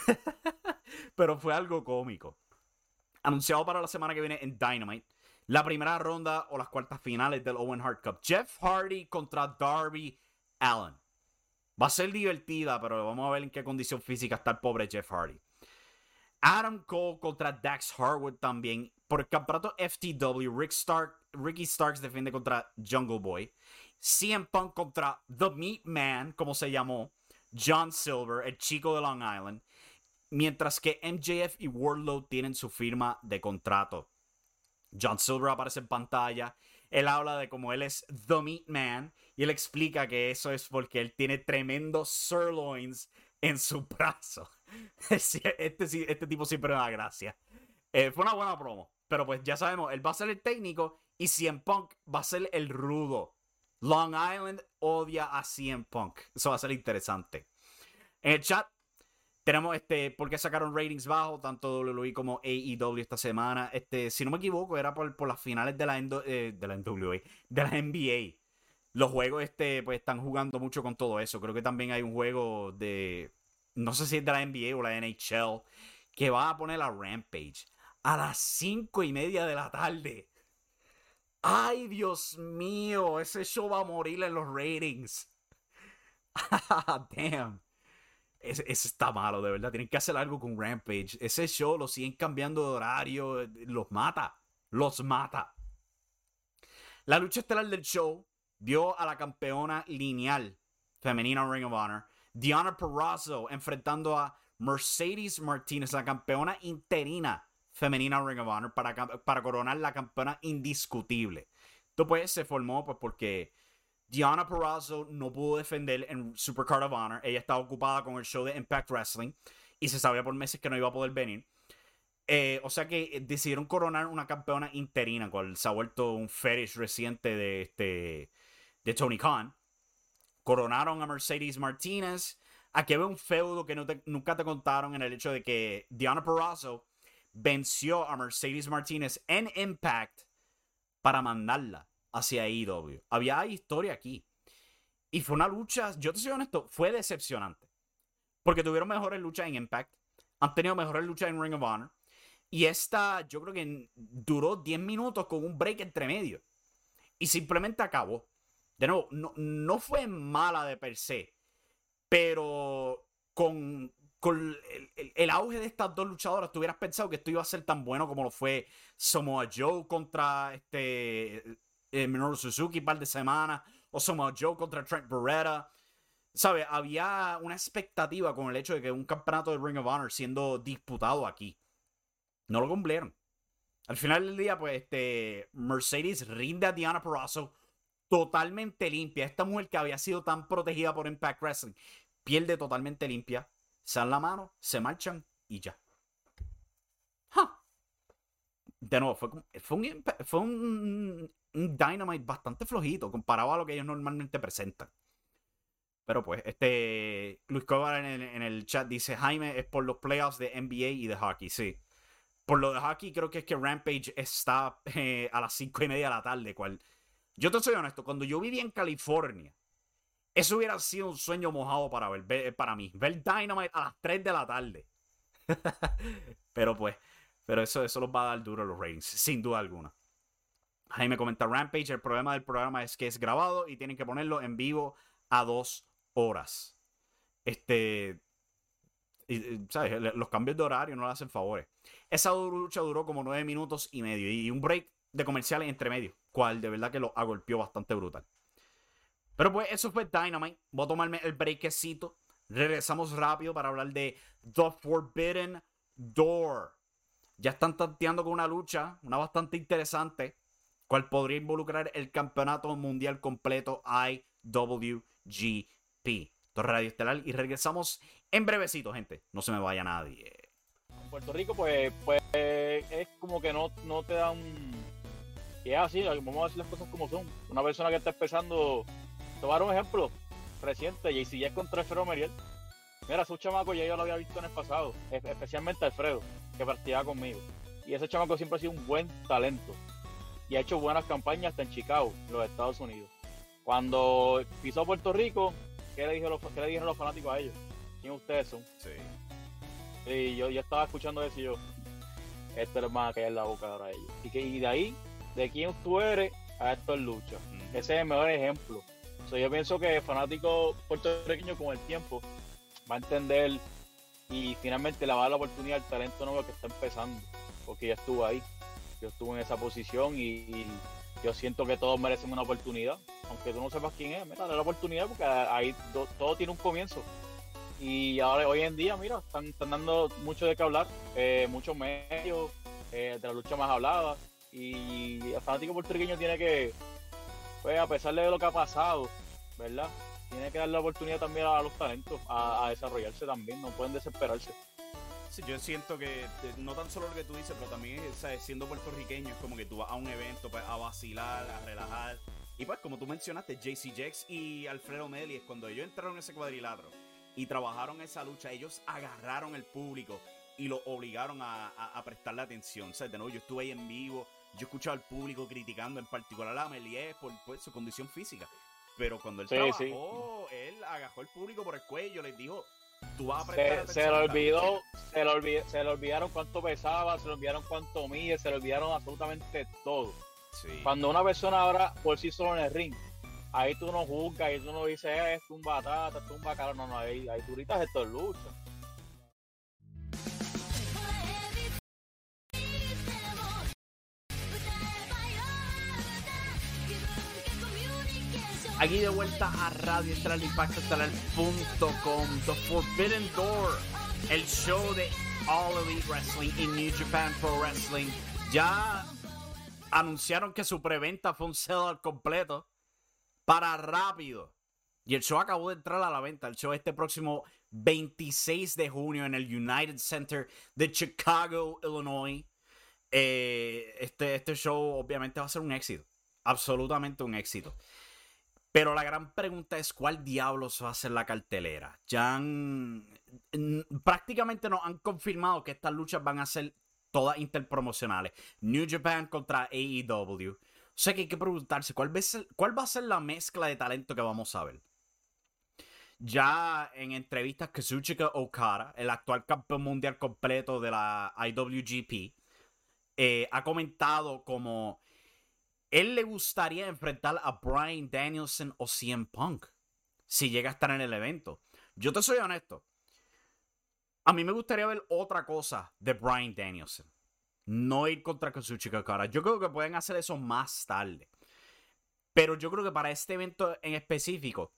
Pero fue algo cómico. Anunciado para la semana que viene en Dynamite, la primera ronda o las cuartas finales del Owen Hart Cup. Jeff Hardy contra Darby Allin. Va a ser divertida, pero vamos a ver en qué condición física está el pobre Jeff Hardy. Adam Cole contra Dax Harwood también. Por el campeonato F T W, Rick Stark, Ricky Starks defiende contra Jungle Boy. C M Punk contra The Meat Man, como se llamó, John Silver, el chico de Long Island. Mientras que M J F y Wardlow tienen su firma de contrato. John Silver aparece en pantalla. Él habla de cómo él es The Meat Man. Y él explica que eso es porque él tiene tremendos sirloins en su brazo. Este, este tipo siempre me da gracia. Eh, fue una buena promo. Pero pues ya sabemos, él va a ser el técnico y C M Punk va a ser el rudo. Long Island odia a C M Punk. Eso va a ser interesante. En el chat tenemos este, por qué sacaron ratings bajos, tanto W W E como A E W esta semana. Este, si no me equivoco, era por, por las finales de la, eh, de la N W A, de la N B A. Los juegos este, pues, están jugando mucho con todo eso. Creo que también hay un juego de, no sé si es de la N B A o la N H L, que va a poner la Rampage a las cinco y media de la tarde. ¡Ay, Dios mío! Ese show va a morir en los ratings. Damn. Ese, ese está malo, de verdad. Tienen que hacer algo con Rampage. Ese show lo siguen cambiando de horario. Los mata. Los mata. La lucha estelar del show vio a la campeona lineal femenina Ring of Honor, Deonna Purrazzo, enfrentando a Mercedes Martinez, la campeona interina femenina Ring of Honor para, para coronar la campeona indiscutible. Esto pues se formó pues porque Deonna Purrazzo no pudo defender en Supercard of Honor. Ella estaba ocupada con el show de Impact Wrestling y se sabía por meses que no iba a poder venir. Eh, o sea que decidieron coronar una campeona interina, cual se ha vuelto un fetish reciente de, este, de Tony Khan. Coronaron a Mercedes Martinez. Aquí había un feudo que no te, nunca te contaron en el hecho de que Deonna Purrazzo venció a Mercedes Martinez en Impact para mandarla hacia A E W. Había historia aquí. Y fue una lucha, yo te soy honesto, fue decepcionante. Porque tuvieron mejores luchas en Impact. Han tenido mejores luchas en Ring of Honor. Y esta, yo creo que duró diez minutos con un break entre medio. Y simplemente acabó. De nuevo, no, no fue mala de per se. Pero con, con el, el, el auge de estas dos luchadoras, tú hubieras pensado que esto iba a ser tan bueno como lo fue Samoa Joe contra este eh, Minoru Suzuki un par de semanas. O Samoa Joe contra Trent Beretta. ¿Sabes? Había una expectativa con el hecho de que un campeonato de Ring of Honor siendo disputado aquí. No lo cumplieron. Al final del día, pues, este Mercedes rinde a Deonna Purrazzo totalmente limpia. Esta mujer que había sido tan protegida por Impact Wrestling pierde totalmente limpia. Se dan la mano, se marchan y ya. Huh. De nuevo, fue, fue, un, fue un, un Dynamite bastante flojito comparado a lo que ellos normalmente presentan. Pero pues, este Luis Cobar en el, en el chat dice: Jaime, es por los playoffs de N B A y de hockey. Sí. Por lo de hockey, creo que es que Rampage está eh, a las cinco y media de la tarde. Cual, yo te soy honesto, cuando yo vivía en California, eso hubiera sido un sueño mojado para ver, ver para mí. Ver Dynamite a las tres de la tarde. Pero pues, pero eso, eso los va a dar duro a los ratings, sin duda alguna. Jaime comenta: Rampage, el problema del programa es que es grabado y tienen que ponerlo en vivo a dos horas. Este... ¿Sabes? Los cambios de horario no le hacen favores. Esa lucha duró como nueve minutos y medio. Y un break de comerciales entre medio. Cual de verdad que lo agolpeó bastante brutal. Pero pues eso fue Dynamite. Voy a tomarme el breakcito. Regresamos rápido para hablar de The Forbidden Door. Ya están tanteando con una lucha. Una bastante interesante. Cual podría involucrar el campeonato mundial completo I W G P. Radio Estelar, y regresamos en brevecito, gente. No se me vaya nadie. En Puerto Rico, pues, pues es como que no, no te dan. Y es así, vamos a decir las cosas como son. Una persona que está empezando, tomar un ejemplo reciente, J C J contra Alfredo Meriel. Mira, ese chamaco ya yo lo había visto en el pasado, especialmente Alfredo, que practicaba conmigo. Y ese chamaco siempre ha sido un buen talento. Y ha hecho buenas campañas hasta en Chicago, en los Estados Unidos. Cuando pisó Puerto Rico, ¿Qué le, dijeron los, ¿Qué le dijeron los fanáticos a ellos? ¿Quién ustedes son? Sí. Y yo, yo estaba escuchando eso y yo, esto les va a caer la boca ahora a ellos. Y, que, y de ahí, de quién tú eres, a esto es lucha. Mm-hmm. Ese es el mejor ejemplo. O sea, yo pienso que el fanático puertorriqueño con el tiempo va a entender y finalmente le va a dar la oportunidad al talento nuevo que está empezando. Porque yo estuve ahí, yo estuve en esa posición y, y yo siento que todos merecen una oportunidad. Aunque tú no sepas quién es, mira, dale la oportunidad porque ahí do, todo tiene un comienzo. Y ahora, hoy en día, mira, están, están dando mucho de qué hablar, eh, muchos medios, eh, de la lucha más hablada. Y el fanático puertorriqueño tiene que, pues, a pesar de lo que ha pasado, ¿verdad? Tiene que darle la oportunidad también a los talentos a, a desarrollarse también, no pueden desesperarse. Sí, yo siento que no tan solo lo que tú dices, pero también, ¿sabes? Siendo puertorriqueño es como que tú vas a un evento pues, a vacilar, a relajar. Y pues como tú mencionaste, J C Jax y Alfredo Meli, cuando ellos entraron en ese cuadrilátero y trabajaron esa lucha, ellos agarraron el público y lo obligaron a, a, a prestarle atención. O sea, de nuevo, yo estuve ahí en vivo, yo escuchaba al público criticando en particular a Melies por, por su condición física. Pero cuando él sí, trabajó, sí. él agarró al público por el cuello, les dijo, tú vas a prestar se, se le olvidó, se le olvidó, se le olvidaron cuánto pesaba, se le olvidaron cuánto mide, se le olvidaron absolutamente todo. Sí. Cuando una persona ahora por sí solo en el ring, ahí tú no juzgas, ahí tú no dices, eh, esto es un batata, esto es un bacalao, no, no, ahí, ahí tú gritas, esto es lucha. Aquí de vuelta a Radio Estelar, Impacto Estelar punto com, The Forbidden Door, el show de All Elite Wrestling y New Japan Pro Wrestling ya anunciaron que su preventa fue un sell-out completo para rápido. Y el show acabó de entrar a la venta. El show este próximo veintiséis de junio en el United Center de Chicago, Illinois. Eh, este, este show obviamente va a ser un éxito. Absolutamente un éxito. Pero la gran pregunta es ¿cuál diablos va a ser la cartelera? Ya han, prácticamente nos han confirmado que estas luchas van a ser todas interpromocionales. New Japan contra A E W. O sea que hay que preguntarse ¿cuál va a ser, cuál va a ser la mezcla de talento que vamos a ver? Ya en entrevistas Kazuchika Okada, el actual campeón mundial completo de la I W G P, eh, ha comentado como él le gustaría enfrentar a Bryan Danielson o C M Punk si llega a estar en el evento. Yo te soy honesto. A mí me gustaría ver otra cosa de Bryan Danielson. No ir contra Kazuchika Okada. Yo creo que pueden hacer eso más tarde. Pero yo creo que para este evento en específico,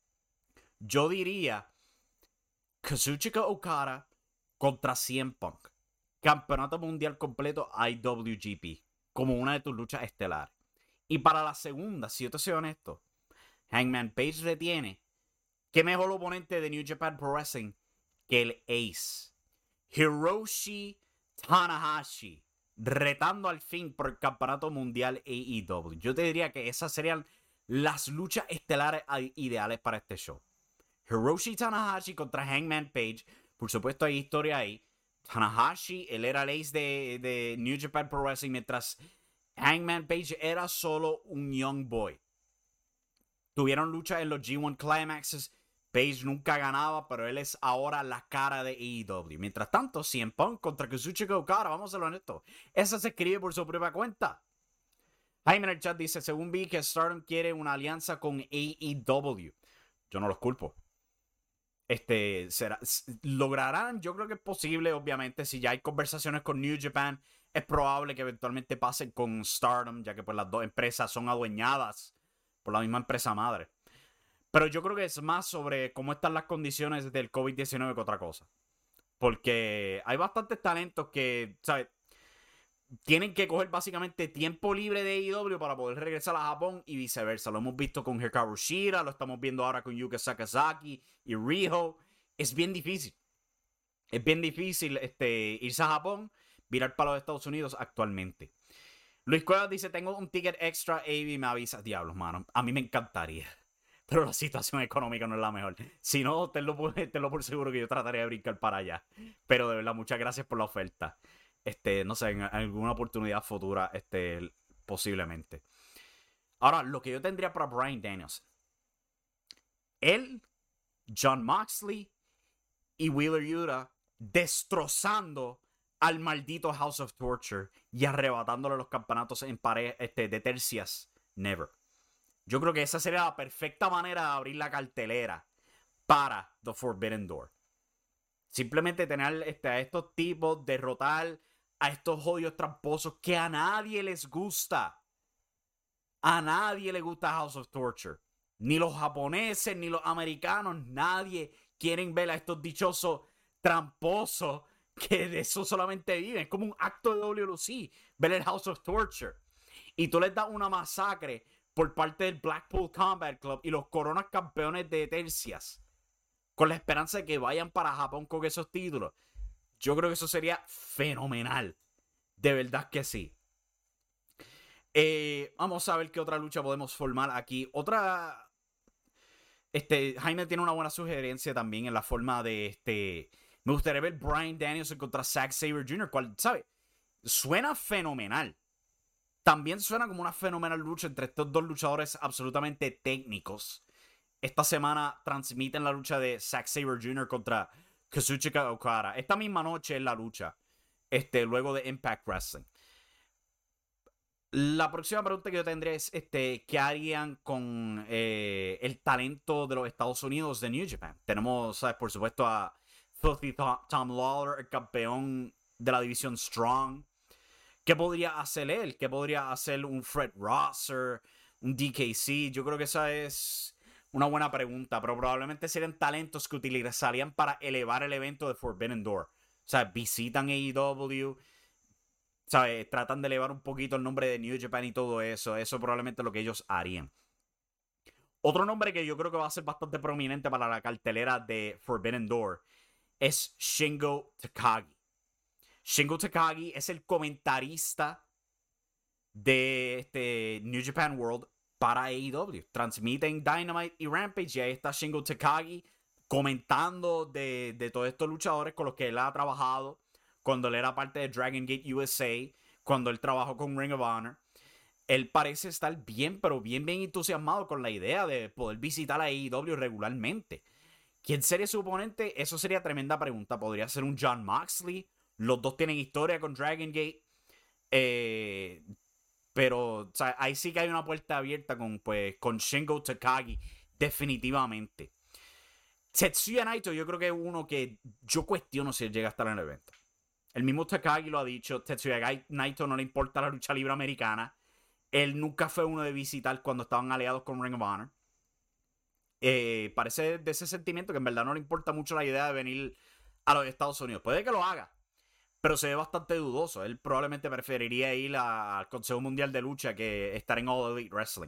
yo diría Kazuchika Okada contra C M Punk. Campeonato mundial completo I W G P. Como una de tus luchas estelares. Y para la segunda, si yo te soy honesto, Hangman Page retiene qué mejor oponente de New Japan Pro Wrestling que el Ace. Hiroshi Tanahashi. Retando al fin por el campeonato mundial A E W. Yo te diría que esas serían las luchas estelares ideales para este show. Hiroshi Tanahashi contra Hangman Page. Por supuesto hay historia ahí. Tanahashi, él era el ace de, de New Japan Pro Wrestling, mientras Hangman Page era solo un young boy. Tuvieron lucha en los G uno Climaxes. Page nunca ganaba, pero él es ahora la cara de A E W. Mientras tanto, C M Punk contra Kazuchika Okada, vamos a ser honestos, esa se escribe por su propia cuenta. Jaime en el chat dice, según vi que Stardom quiere una alianza con A E W. Yo no los culpo. Este, será, lograrán, yo creo que es posible, obviamente, si ya hay conversaciones con New Japan, es probable que eventualmente pasen con Stardom, ya que pues las dos empresas son adueñadas por la misma empresa madre. Pero yo creo que es más sobre cómo están las condiciones del COVID diecinueve que otra cosa. Porque hay bastantes talentos que, ¿sabes? Tienen que coger básicamente tiempo libre de A E W para poder regresar a Japón y viceversa. Lo hemos visto con Hikaru Shida, lo estamos viendo ahora con Yuka Sakazaki y Riho. Es bien difícil. Es bien difícil este, irse a Japón, virar para los Estados Unidos actualmente. Luis Cuevas dice, tengo un ticket extra, Avi, me avisas. Diablos, mano. A mí me encantaría. Pero la situación económica no es la mejor. Si no, tenlo, tenlo por seguro que yo trataría de brincar para allá. Pero de verdad, muchas gracias por la oferta. Este, no sé, en alguna oportunidad futura, este, posiblemente. Ahora, lo que yo tendría para Bryan Danielson. Él, Jon Moxley y Wheeler Yuta destrozando al maldito House of Torture y arrebatándole los campeonatos en pared, este, de tercias. Never. Yo creo que esa sería la perfecta manera de abrir la cartelera para The Forbidden Door. Simplemente tener este, a estos tipos, derrotar a estos jodidos tramposos que a nadie les gusta. A nadie le gusta House of Torture. Ni los japoneses, ni los americanos. Nadie quieren ver a estos dichosos tramposos que de eso solamente viven. Es como un acto de W L C ver el House of Torture. Y tú les das una masacre por parte del Blackpool Combat Club y los coronas campeones de tercias, con la esperanza de que vayan para Japón con esos títulos. Yo creo que eso sería fenomenal. De verdad que sí. Eh, vamos a ver qué otra lucha podemos formar aquí. Otra... Este, Jaime tiene una buena sugerencia también en la forma de este... Me gustaría ver Bryan Danielson contra Zack Sabre junior, cual, ¿sabe? Suena fenomenal. También suena como una fenomenal lucha entre estos dos luchadores absolutamente técnicos. Esta semana transmiten la lucha de Zack Sabre junior contra Kazuchika Okada. Esta misma noche es la lucha. Este, luego de Impact Wrestling. La próxima pregunta que yo tendré es este, ¿qué harían con eh, el talento de los Estados Unidos de New Japan? Tenemos, ¿sabes? Por supuesto, a Filthy Tom Lawler, el campeón de la división Strong. ¿Qué podría hacer él? ¿Qué podría hacer un Fred Rosser? ¿Un D K C? Yo creo que esa es una buena pregunta, pero probablemente serían talentos que utilizarían para elevar el evento de Forbidden Door. sea, visitan A E W, ¿sabes? Tratan de elevar un poquito el nombre de New Japan y todo eso. Eso probablemente es lo que ellos harían. Otro nombre que yo creo que va a ser bastante prominente para la cartelera de Forbidden Door es Shingo Takagi. Shingo Takagi es el comentarista de este New Japan World para A E W. Transmiten Dynamite y Rampage y ahí está Shingo Takagi comentando de, de todos estos luchadores con los que él ha trabajado cuando él era parte de Dragon Gate U S A, cuando él trabajó con Ring of Honor. Él parece estar bien, pero bien, bien entusiasmado con la idea de poder visitar a A E W regularmente. ¿Quién sería su oponente? Eso sería tremenda pregunta. Podría ser un Jon Moxley. Los dos tienen historia con Dragon Gate. Eh, pero o sea, ahí sí que hay una puerta abierta con, pues, con Shingo Takagi. Definitivamente. Tetsuya Naito yo creo que es uno que yo cuestiono si él llega a estar en el evento. El mismo Takagi lo ha dicho. Tetsuya Naito no le importa la lucha libre americana. Él nunca fue uno de visitar cuando estaban aliados con Ring of Honor. Eh, parece de ese sentimiento que en verdad no le importa mucho la idea de venir a los Estados Unidos. Puede que lo haga, pero se ve bastante dudoso. Él probablemente preferiría ir a, al Consejo Mundial de Lucha que estar en All Elite Wrestling.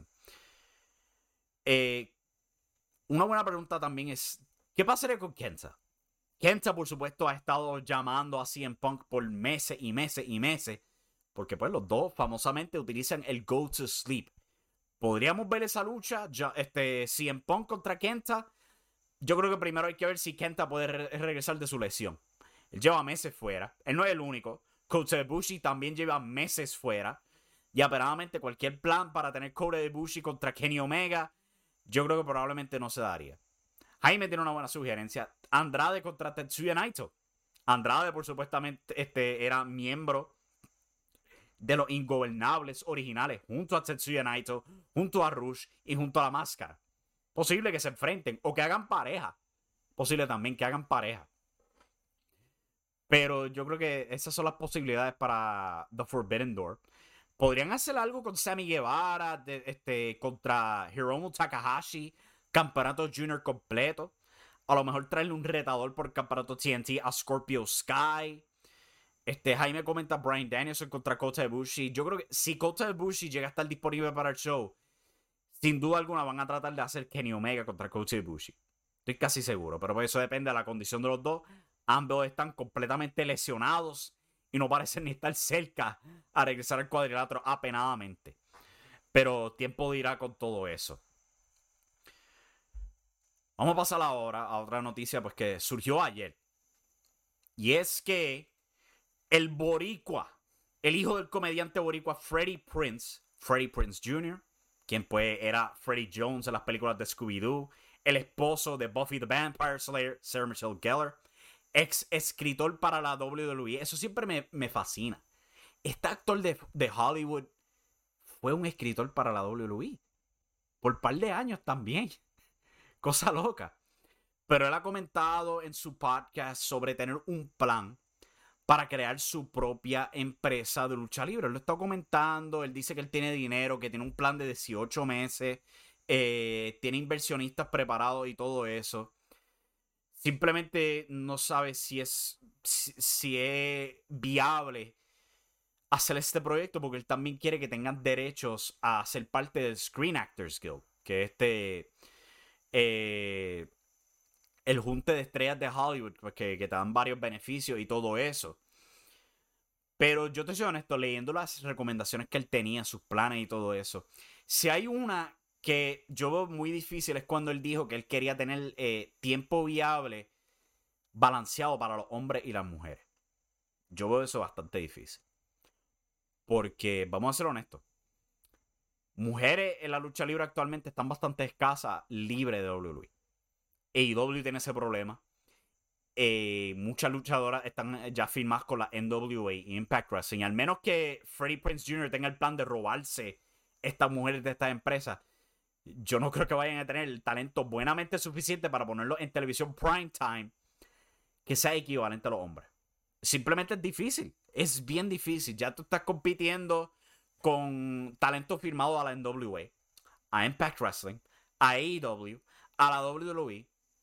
Eh, una buena pregunta también es, ¿qué pasaría con Kenta? Kenta, por supuesto, ha estado llamando a C M Punk por meses y meses y meses. Porque pues los dos famosamente utilizan el go to sleep. ¿Podríamos ver esa lucha? Ya, este, C M Punk contra Kenta. Yo creo que primero hay que ver si Kenta puede re regresar de su lesión. Él lleva meses fuera. Él no es el único. Kota Ibushi también lleva meses fuera. Y aperadamente cualquier plan para tener Kota Ibushi contra Kenny Omega, yo creo que probablemente no se daría. Jaime tiene una buena sugerencia. Andrade contra Tetsuya Naito. Andrade, por supuestamente, este, era miembro de los Ingobernables originales, junto a Tetsuya Naito, junto a Rush y junto a la Máscara. Posible que se enfrenten o que hagan pareja. Posible también que hagan pareja. Pero yo creo que esas son las posibilidades para The Forbidden Door. Podrían hacer algo con Sammy Guevara, de, este, contra Hiromu Takahashi, campeonato junior completo. A lo mejor traerle un retador por campeonato T N T a Scorpio Sky. Este, Jaime comenta Bryan Danielson contra Kota Ibushi. Yo creo que si Kota Ibushi llega a estar disponible para el show, sin duda alguna van a tratar de hacer Kenny Omega contra Kota Ibushi. Estoy casi seguro, pero eso depende de la condición de los dos. Ambos están completamente lesionados y no parecen ni estar cerca a regresar al cuadrilátero apenadamente. Pero tiempo dirá con todo eso. Vamos a pasar ahora a otra noticia pues, que surgió ayer. Y es que el boricua, el hijo del comediante boricua Freddie Prinze, Freddie Prinze junior, quien pues era Freddie Jones en las películas de Scooby-Doo, el esposo de Buffy the Vampire Slayer, Sarah Michelle Gellar, ex escritor para la W W E. Eso siempre me, me fascina. Este actor de, de Hollywood fue un escritor para la W W E. Por un par de años también. Cosa loca. Pero él ha comentado en su podcast sobre tener un plan para crear su propia empresa de lucha libre. Él lo está comentando, él dice que él tiene dinero, que tiene un plan de dieciocho meses, eh, tiene inversionistas preparados y todo eso. Simplemente no sabe si es, si, si es viable hacer este proyecto, porque él también quiere que tengan derechos a ser parte del Screen Actors Guild, que este... Eh, el junte de estrellas de Hollywood, pues que, que te dan varios beneficios y todo eso. Pero yo te soy honesto, leyendo las recomendaciones que él tenía, sus planes y todo eso, si hay una que yo veo muy difícil es cuando él dijo que él quería tener eh, tiempo viable balanceado para los hombres y las mujeres. Yo veo eso bastante difícil. Porque, vamos a ser honestos, mujeres en la lucha libre actualmente están bastante escasas libre de W W E. A E W tiene ese problema. Eh, muchas luchadoras están ya firmadas con la N W A y Impact Wrestling. Al menos que Freddie Prinze junior tenga el plan de robarse estas mujeres de estas empresas, yo no creo que vayan a tener el talento buenamente suficiente para ponerlo en televisión prime time que sea equivalente a los hombres. Simplemente es difícil. Es bien difícil. Ya tú estás compitiendo con talento firmado a la N W A, a Impact Wrestling, a A E W, a la W W E.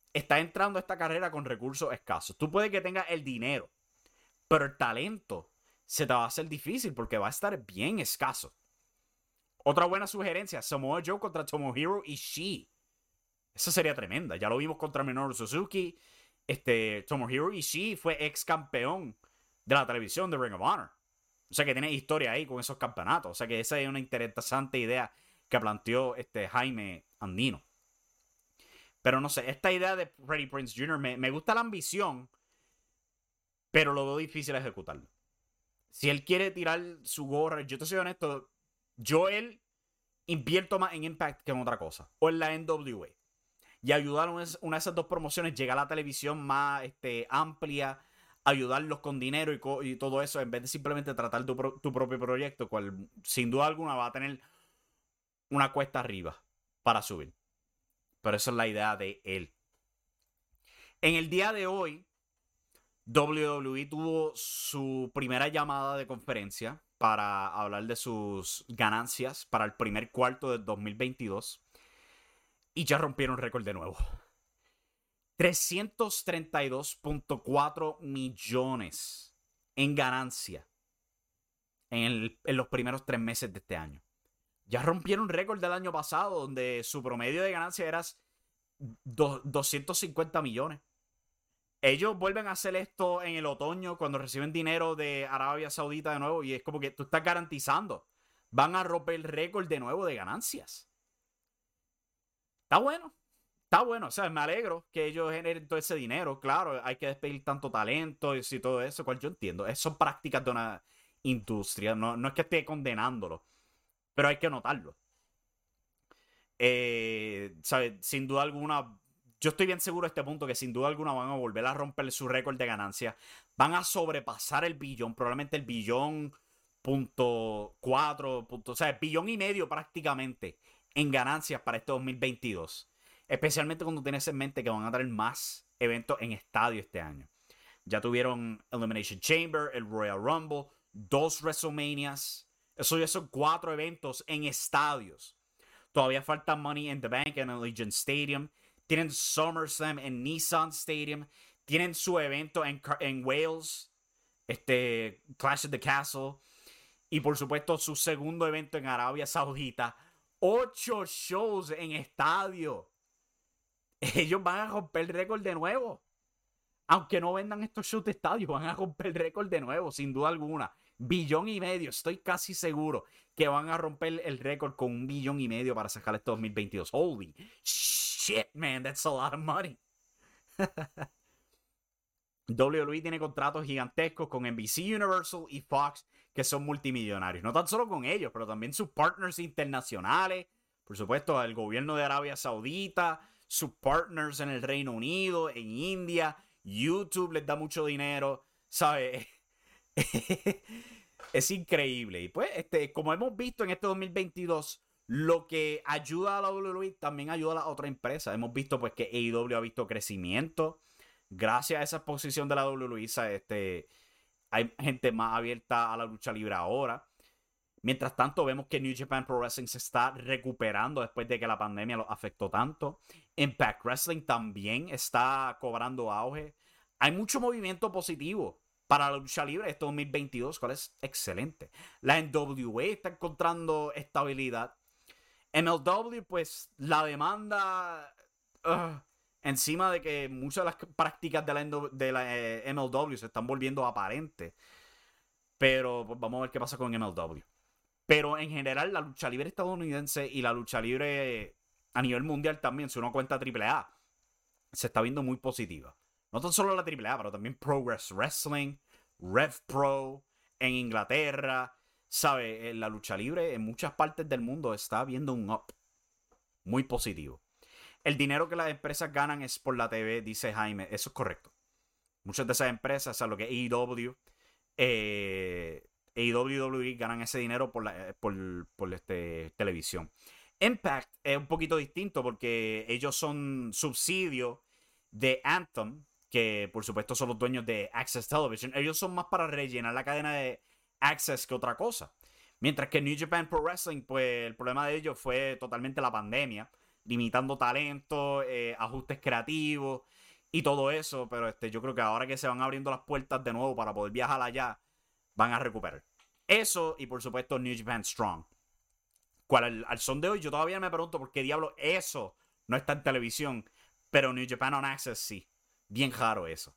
está entrando a esta carrera con recursos escasos. Tú puedes que tengas el dinero, pero el talento se te va a hacer difícil porque va a estar bien escaso. Otra buena sugerencia, Samoa Joe contra Tomohiro Ishii. Esa sería tremenda. Ya lo vimos contra Minoru Suzuki. Este, Tomohiro Ishii fue ex campeón de la televisión de Ring of Honor. O sea que tiene historia ahí con esos campeonatos. O sea que esa es una interesante idea que planteó este Jaime Andino. Pero no sé, esta idea de Freddie Prinze junior me, me gusta la ambición, pero lo veo difícil ejecutarlo. Si él quiere tirar su gorra, yo te soy honesto, yo él invierto más en Impact que en otra cosa. O en la N W A. Y ayudar a una de esas dos promociones, llegar a la televisión más este, amplia, ayudarlos con dinero y, co y todo eso, en vez de simplemente tratar tu, pro tu propio proyecto, cual sin duda alguna va a tener una cuesta arriba para subir. Pero esa es la idea de él. En el día de hoy, W W E tuvo su primera llamada de conferencia para hablar de sus ganancias para el primer cuarto del dos mil veintidós. Y ya rompieron récord de nuevo. trescientos treinta y dos punto cuatro millones en ganancia en, el, en los primeros tres meses de este año. Ya rompieron récord del año pasado, donde su promedio de ganancia era do, doscientos cincuenta millones. Ellos vuelven a hacer esto en el otoño cuando reciben dinero de Arabia Saudita de nuevo. Y es como que tú estás garantizando. Van a romper el récord de nuevo de ganancias. Está bueno. Está bueno. O sea, me alegro que ellos generen todo ese dinero. Claro, hay que despedir tanto talento y todo eso, cual yo entiendo. Son prácticas de una industria. No, no es que esté condenándolo, pero hay que notarlo. Eh, ¿sabes? Sin duda alguna, yo estoy bien seguro a este punto que sin duda alguna van a volver a romper su récord de ganancia. Van a sobrepasar el billón, probablemente el billón punto cuatro, punto, o sea, billón y medio prácticamente en ganancias para este dos mil veintidós. Especialmente cuando tienes en mente que van a tener más eventos en estadio este año. Ya tuvieron Elimination Chamber, el Royal Rumble, dos WrestleManias. Eso ya son cuatro eventos en estadios. Todavía falta Money in the Bank en Allegiant Stadium. Tienen SummerSlam en Nissan Stadium. Tienen su evento en, en Wales, este Clash of the Castle. Y por supuesto su segundo evento en Arabia Saudita. Ocho shows en estadio. Ellos van a romper el récord de nuevo. Aunque no vendan estos shows de estadio, van a romper el récord de nuevo, sin duda alguna. Billón y medio, estoy casi seguro que van a romper el récord con un billón y medio para sacar este dos mil veintidós. Holy shit, man, that's a lot of money. W W E tiene contratos gigantescos con N B C Universal y Fox, que son multimillonarios. No tan solo con ellos, pero también sus partners internacionales. Por supuesto, el gobierno de Arabia Saudita, sus partners en el Reino Unido, en India. YouTube les da mucho dinero, ¿sabes? Es increíble. Y pues, este, como hemos visto en este dos mil veintidós, lo que ayuda a la W W E también ayuda a las otras empresas. Hemos visto pues que A E W ha visto crecimiento. Gracias a esa exposición de la W W E, este, hay gente más abierta a la lucha libre ahora. Mientras tanto, vemos que New Japan Pro Wrestling se está recuperando después de que la pandemia lo afectó tanto. Impact Wrestling también está cobrando auge. Hay mucho movimiento positivo para la lucha libre este dos mil veintidós, cual es excelente. La N W A está encontrando estabilidad. M L W, pues, la demanda... Uh, encima de que muchas de las prácticas de la, de la eh, M L W se están volviendo aparentes. Pero pues, vamos a ver qué pasa con M L W. Pero en general, la lucha libre estadounidense y la lucha libre a nivel mundial también, si uno cuenta triple A, se está viendo muy positiva. No tan solo la triple A, pero también Progress Wrestling, Rev Pro en Inglaterra. ¿Sabe? La lucha libre en muchas partes del mundo está viendo un up muy positivo. El dinero que las empresas ganan es por la T V, dice Jaime. Eso es correcto. Muchas de esas empresas, o sea, lo que es A E W, eh, A E W y W W E ganan ese dinero por, la, por, por este, televisión. Impact es un poquito distinto porque ellos son subsidios de Anthem, que por supuesto son los dueños de Access Television. Ellos son más para rellenar la cadena de Access que otra cosa. Mientras que New Japan Pro Wrestling, pues el problema de ellos fue totalmente la pandemia. limitando talento, eh, ajustes creativos y todo eso. Pero este, yo creo que ahora que se van abriendo las puertas de nuevo para poder viajar allá, van a recuperar. Eso y por supuesto New Japan Strong. Cual al, al son de hoy yo todavía me pregunto por qué diablo eso no está en televisión. Pero New Japan On Access sí. Bien raro eso.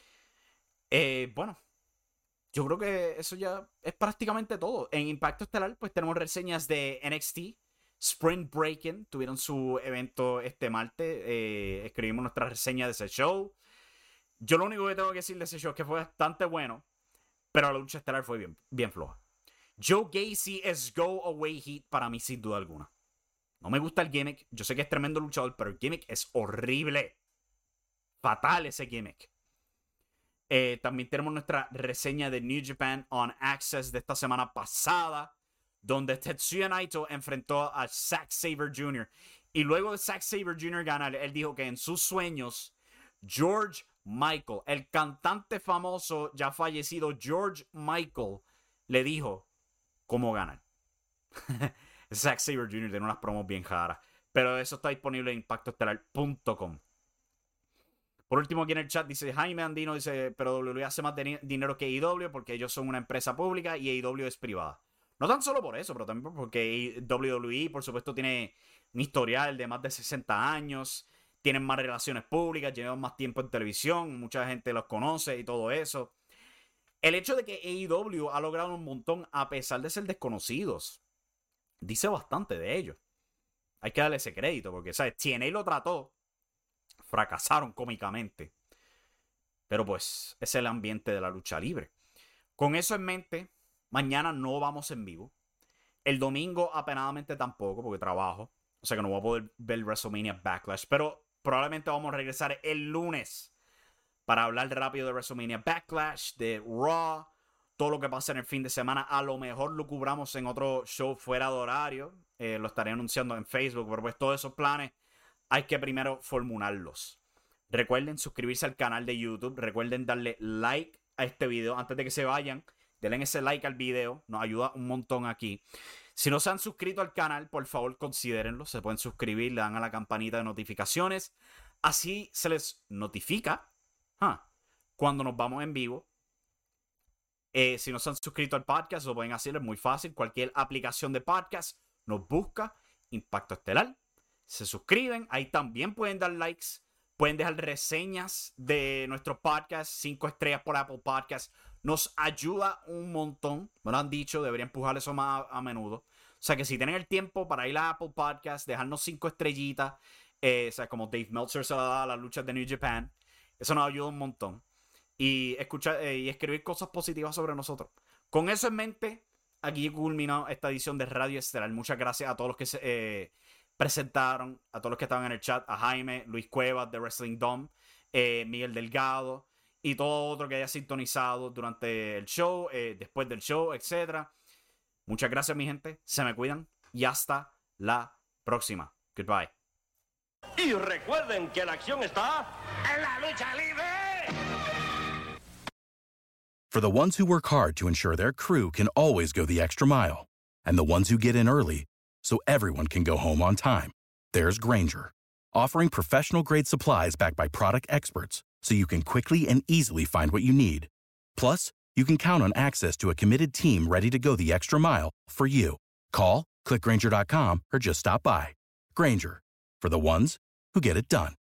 Eh, bueno. Yo creo que eso ya es prácticamente todo. En Impacto Estelar pues tenemos reseñas de N X T. Spring Breaking. Tuvieron su evento este martes. Eh, escribimos nuestra reseña de ese show. Yo lo único que tengo que decir de ese show es que fue bastante bueno. Pero la lucha estelar fue bien, bien floja. Joe Gacy es Go Away Heat para mí sin duda alguna. No me gusta el gimmick. Yo sé que es tremendo luchador, pero el gimmick es horrible. Fatal ese gimmick. Eh, también tenemos nuestra reseña de New Japan On Access de esta semana pasada, donde Tetsuya Naito enfrentó a Zack Sabre junior Y luego de Zack Sabre junior ganar, él dijo que en sus sueños, George Michael, el cantante famoso ya fallecido George Michael, le dijo cómo ganar. Zack Sabre junior tiene unas promos bien raras, pero eso está disponible en impacto estelar punto com. Por último, aquí en el chat dice Jaime Andino, dice, pero W W E hace más de dinero que A E W porque ellos son una empresa pública y A E W es privada. No tan solo por eso, pero también porque W W E, por supuesto, tiene un historial de más de sesenta años, tienen más relaciones públicas, llevan más tiempo en televisión, mucha gente los conoce y todo eso. El hecho de que A E W ha logrado un montón a pesar de ser desconocidos, dice bastante de ellos. Hay que darle ese crédito porque, ¿sabes? T N A lo trató, fracasaron cómicamente. Pero pues es el ambiente de la lucha libre. Con eso en mente, mañana no vamos en vivo. El domingo apenadamente tampoco porque trabajo. O sea que no voy a poder ver WrestleMania Backlash. Pero probablemente vamos a regresar el lunes para hablar rápido de WrestleMania Backlash, de Raw, todo lo que pasa en el fin de semana. A lo mejor lo cubramos en otro show fuera de horario. Eh, lo estaré anunciando en Facebook. Pero pues todos esos planes hay que primero formularlos. Recuerden suscribirse al canal de YouTube. Recuerden darle like a este video antes de que se vayan. Denle ese like al video. Nos ayuda un montón aquí. Si no se han suscrito al canal, por favor considérenlo. Se pueden suscribir, le dan a la campanita de notificaciones. Así se les notifica huh, cuando nos vamos en vivo. Eh, si no se han suscrito al podcast, lo pueden hacer. Es muy fácil. Cualquier aplicación de podcast nos busca Impacto Estelar. Se suscriben, ahí también pueden dar likes, pueden dejar reseñas de nuestro podcast, cinco estrellas por Apple Podcast, nos ayuda un montón, me lo han dicho, debería empujar eso más a, a menudo, o sea que si tienen el tiempo para ir a Apple Podcast, dejarnos cinco estrellitas, eh, o sea como Dave Meltzer se la da a las luchas de New Japan, eso nos ayuda un montón, y escuchar eh, y escribir cosas positivas sobre nosotros. Con eso en mente, aquí culminó esta edición de Radio Estelar. Muchas gracias a todos los que se... Eh, presentaron, a todos los que estaban en el chat, a Jaime, Luis Cuevas de Wrestling Dome, eh, Miguel Delgado y todo otro que haya sintonizado durante el show, eh, después del show, etcétera. Muchas gracias, mi gente. Se me cuidan y hasta la próxima. Goodbye. Y recuerden que la acción está en la lucha libre. For the ones who work hard to ensure their crew can always go the extra mile, and the ones who get in early so everyone can go home on time, there's Grainger, offering professional-grade supplies backed by product experts so you can quickly and easily find what you need. Plus, you can count on access to a committed team ready to go the extra mile for you. Call, click Grainger dot com, or just stop by. Grainger, for the ones who get it done.